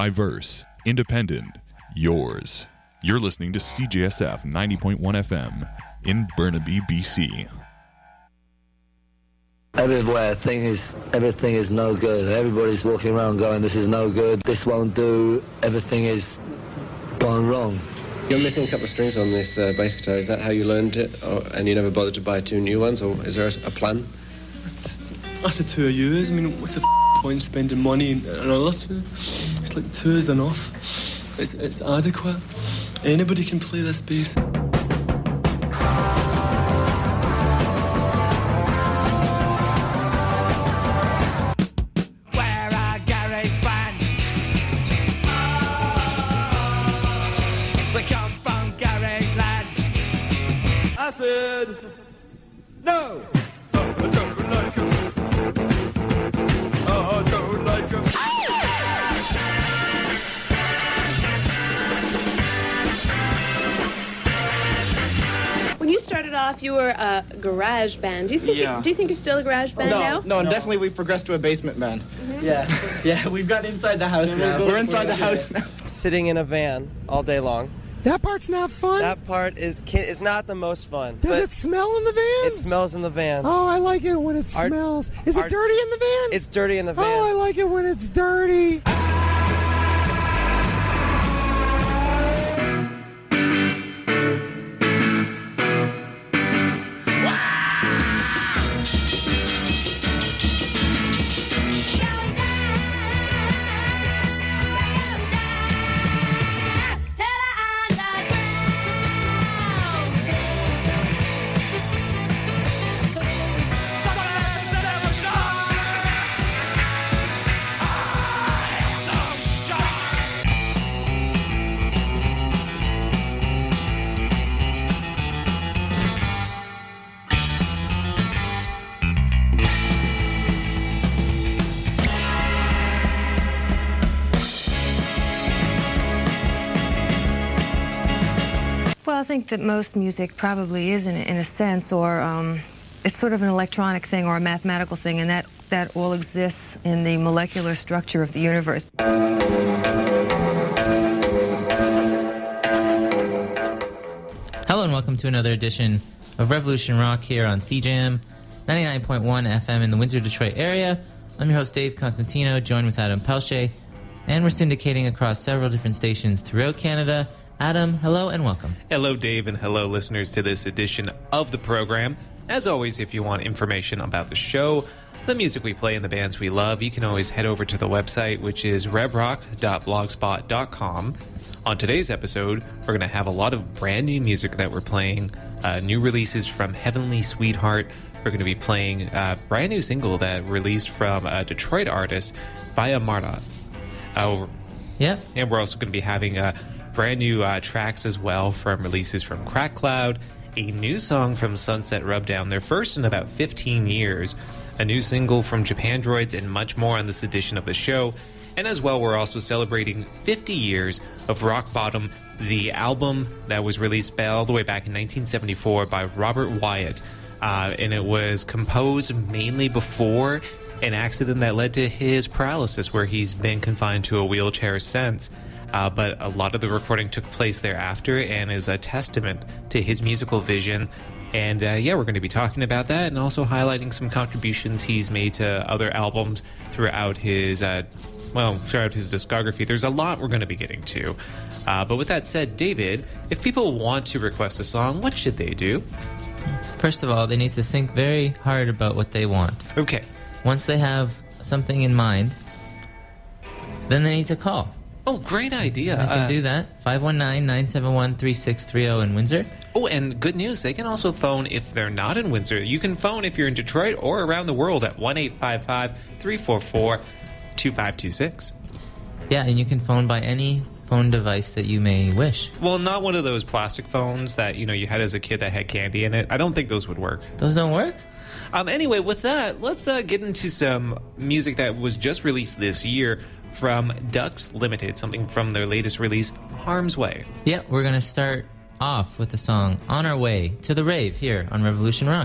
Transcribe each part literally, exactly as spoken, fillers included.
diverse, independent, yours. You're listening to C J S F ninety point one F M in Burnaby, B C. Everywhere, thing is, everything is no good. Everybody's walking around going, this is no good, this won't do, everything is gone wrong. You're missing a couple of strings on this uh, bass guitar. Is that how you learned it? Or, and you never bothered to buy two new ones? Or is there a, a plan? After two years, I mean, what's the f- point spending money and, and all that? It's like two is enough. It's, it's adequate. Anybody can play this bass. No! Oh, I don't like him. Oh, I don't like him. When you started off, you were a garage band. Do you think, yeah. you, do you think you're still a garage band no, now? No, no, definitely we've progressed to a basement band. Mm-hmm. Yeah, yeah, we've got inside the house now. We're inside the house now. Sitting in a van all day long. That part's not fun? That part is is not the most fun. Does it smell in the van? It smells in the van. Oh, I like it when it our, smells. Is our, it dirty in the van? It's dirty in the van. Oh, I like it when it's dirty. I think that most music probably is in, in a sense, or um, it's sort of an electronic thing or a mathematical thing, and that, that all exists in the molecular structure of the universe. Hello and welcome to another edition of Revolution Rock here on C J M ninety-nine point one F M in the Windsor, Detroit area. I'm your host Dave Constantino, joined with Adam Pelche, and we're syndicating across several different stations throughout Canada. Adam, hello and welcome. Hello, Dave, and hello, listeners, to this edition of the program. As always, if you want information about the show, the music we play, and the bands we love, you can always head over to the website, which is rev rock dot blogspot dot com. On today's episode, we're going to have a lot of brand new music that we're playing, uh, new releases from Heavenly Sweetheart. We're going to be playing a brand new single that released from a Detroit artist, Via Marta. Uh, yeah. And we're also going to be having a brand new uh, tracks as well from releases from Crack Cloud, a new song from Sunset Rubdown, their first in about fifteen years, a new single from Japandroids, and much more on this edition of the show. And as well, we're also celebrating fifty years of Rock Bottom, the album that was released all the way back in nineteen seventy-four by Robert Wyatt. Uh, and it was composed mainly before an accident that led to his paralysis, where he's been confined to a wheelchair since. Uh, but a lot of the recording took place thereafter and is a testament to his musical vision. And uh, yeah, we're going to be talking about that and also highlighting some contributions he's made to other albums throughout his, uh, well, throughout his discography. There's a lot we're going to be getting to. Uh, but with that said, David, if people want to request a song, what should they do? First of all, they need to think very hard about what they want. Okay. Once they have something in mind, then they need to call. Oh, great idea. They can uh, do that. five one nine, nine seven one, three six three zero in Windsor. Oh, and good news, they can also phone if they're not in Windsor. You can phone if you're in Detroit or around the world at one eight five five, three four four, two five two six. Yeah, and you can phone by any phone device that you may wish. Well, not one of those plastic phones that, you know, you had as a kid that had candy in it. I don't think those would work. Those don't work? Um, anyway, with that, let's uh, get into some music that was just released this year from Ducks Limited, something from their latest release, Harm's Way. Yeah, we're going to start off with the song On Our Way to the Rave here on Revolution Rock.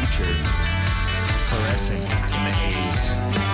future fluorescing in the haze.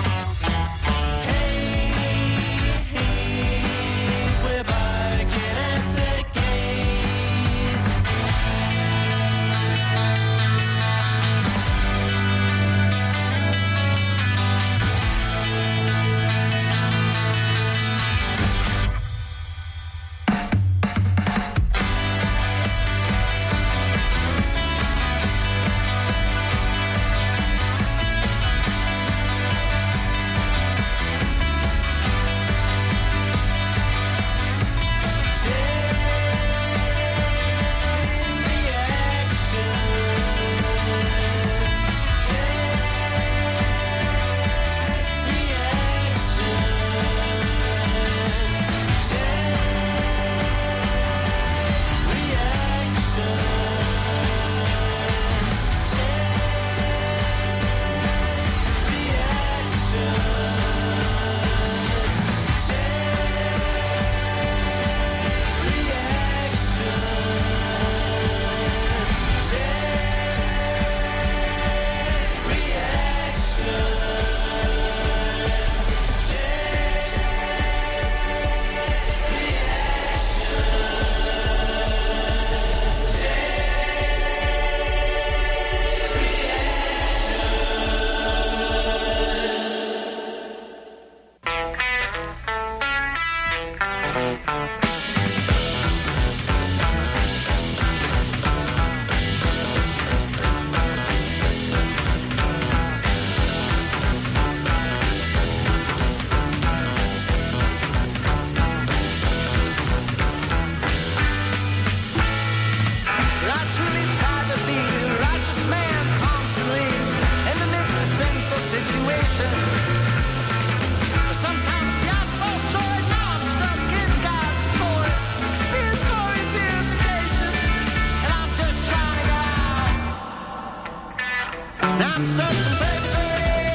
I'm stuck in purgatory.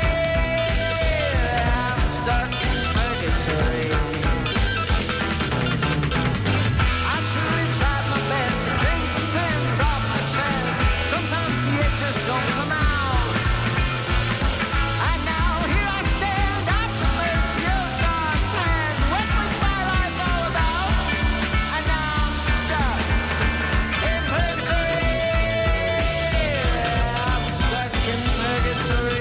I'm stuck in purgatory. I truly tried my best to bring some sins off my chest. Sometimes see it just don't come out. And now here I stand at the mercy of God's hand. What was my life all about? And now I'm stuck in purgatory. I'm stuck in purgatory.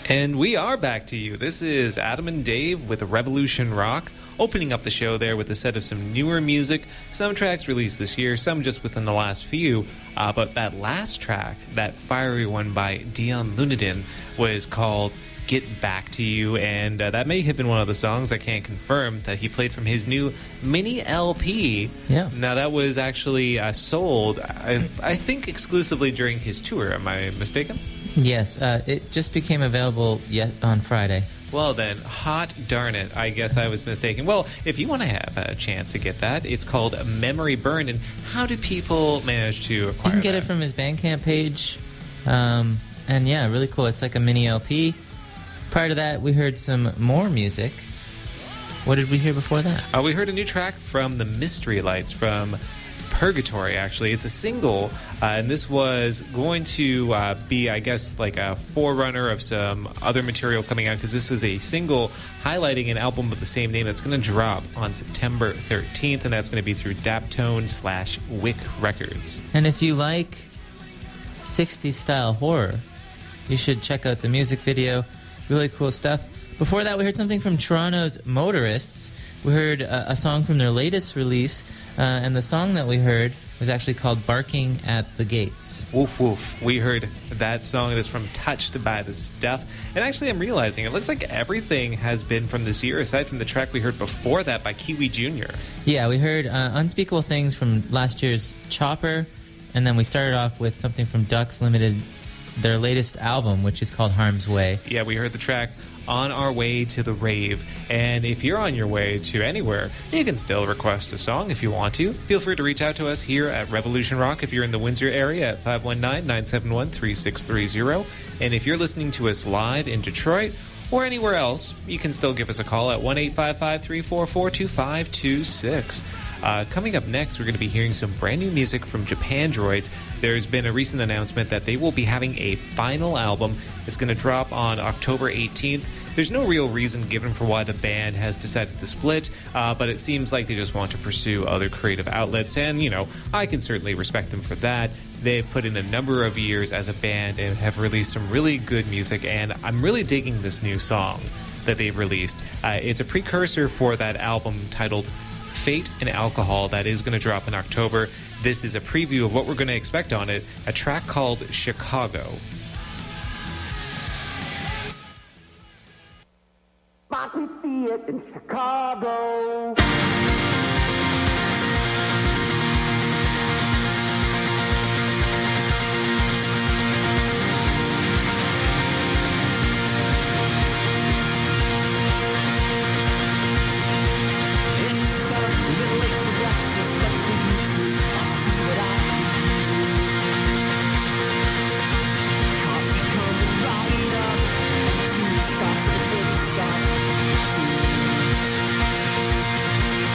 And we are back to you. This is Adam and Dave with Revolution Rock, opening up the show there with a set of some newer music, some tracks released this year, some just within the last few. Uh, but that last track, that fiery one by Dion Lunadin, was called Get Back to You, and uh, that may have been one of the songs, I can't confirm, that he played from his new mini L P. Yeah. Now, that was actually uh, sold, I, I think, exclusively during his tour. Am I mistaken? Yes, uh, it just became available yet on Friday. Well then, hot darn it, I guess I was mistaken. Well, if you want to have a chance to get that, it's called Memory Burned. And how do people manage to acquire You can get that? it from his Bandcamp page. Um, and yeah, really cool. It's like a mini L P. Prior to that, we heard some more music. What did we hear before that? Uh, we heard a new track from the Mystery Lights from Purgatory, actually. It's a single, uh, and this was going to uh, be, I guess, like a forerunner of some other material coming out, because this was a single highlighting an album of the same name that's going to drop on September thirteenth, and that's going to be through Daptone slash Wick Records. And if you like sixties style horror, you should check out the music video. Really cool stuff. Before that, we heard something from Toronto's Motorists. We heard uh, a song from their latest release, uh, and the song that we heard was actually called Barking at the Gates. Woof woof. We heard that song that's from Touched by the Stuff. And actually, I'm realizing it looks like everything has been from this year, aside from the track we heard before that by Kiwi Junior Yeah, we heard uh, Unspeakable Things from last year's Chopper, and then we started off with something from Ducks Limited, their latest album, which is called Harm's Way. Yeah, we heard the track On Our Way to the Rave. And if you're on your way to anywhere, you can still request a song if you want to. Feel free to reach out to us here at Revolution Rock if you're in the Windsor area at five one nine, nine seven one, three six three zero. And if you're listening to us live in Detroit or anywhere else, you can still give us a call at one eight five five, three four four, two five two six. Uh, coming up next, we're going to be hearing some brand new music from Japandroids. There's been a recent announcement that they will be having a final album. It's going to drop on October eighteenth. There's no real reason given for why the band has decided to split, uh, but it seems like they just want to pursue other creative outlets, and, you know, I can certainly respect them for that. They've put in a number of years as a band and have released some really good music, and I'm really digging this new song that they've released. Uh, it's a precursor for that album titled Fate and Alcohol that is going to drop in October. This is a preview of what we're going to expect on it, a track called Chicago. I can see it in Chicago. Shots of the good stuff too.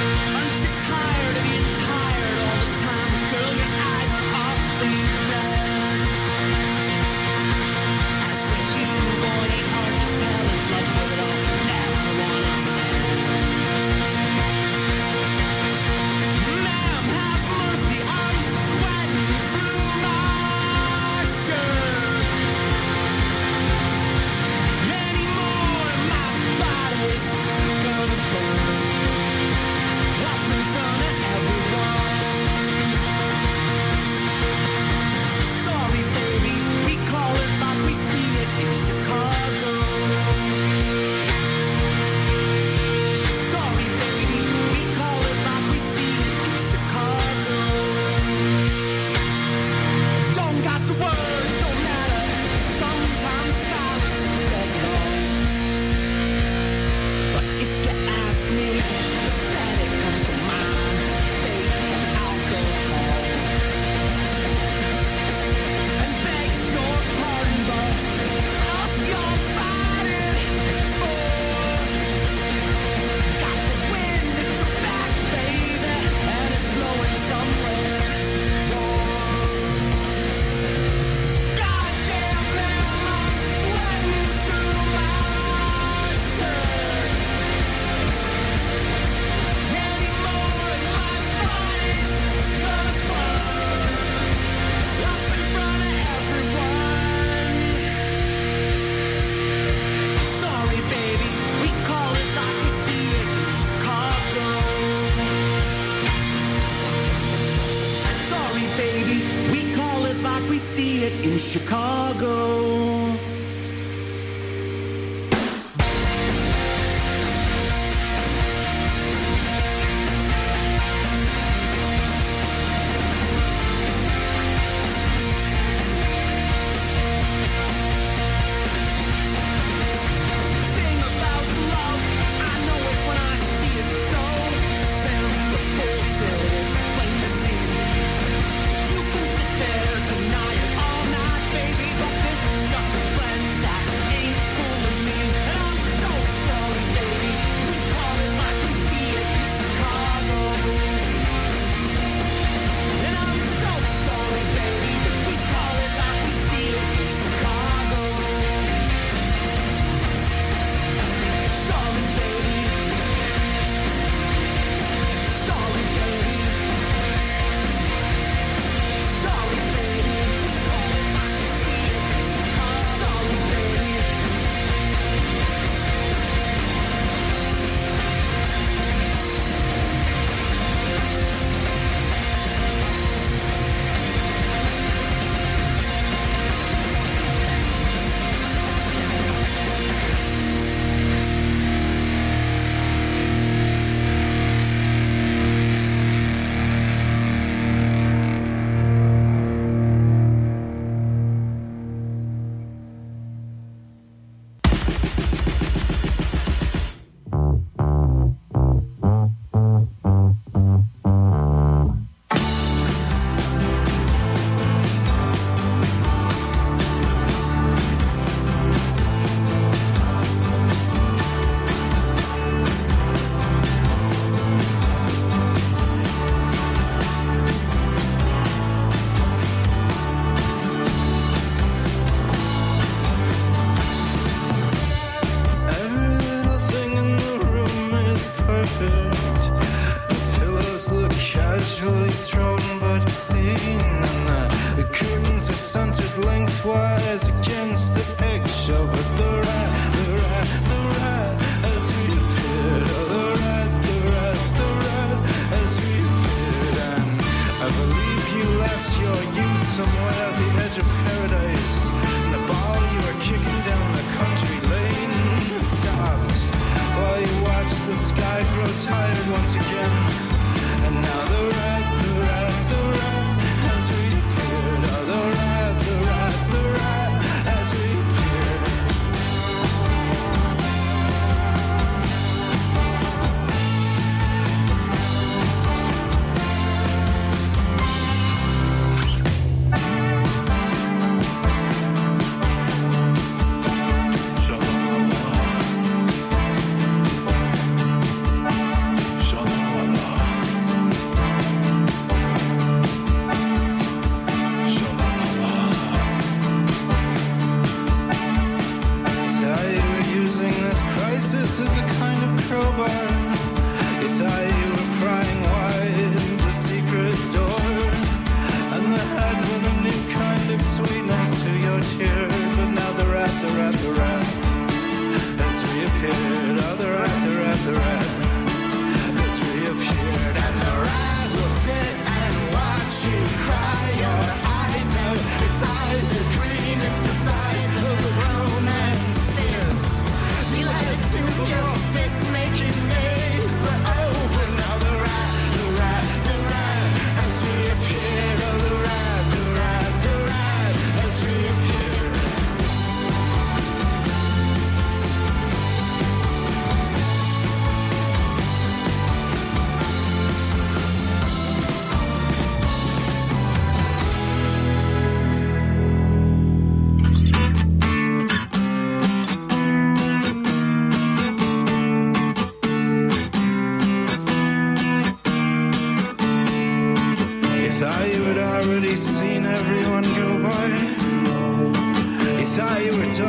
Chicago.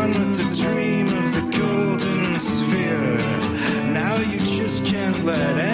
Let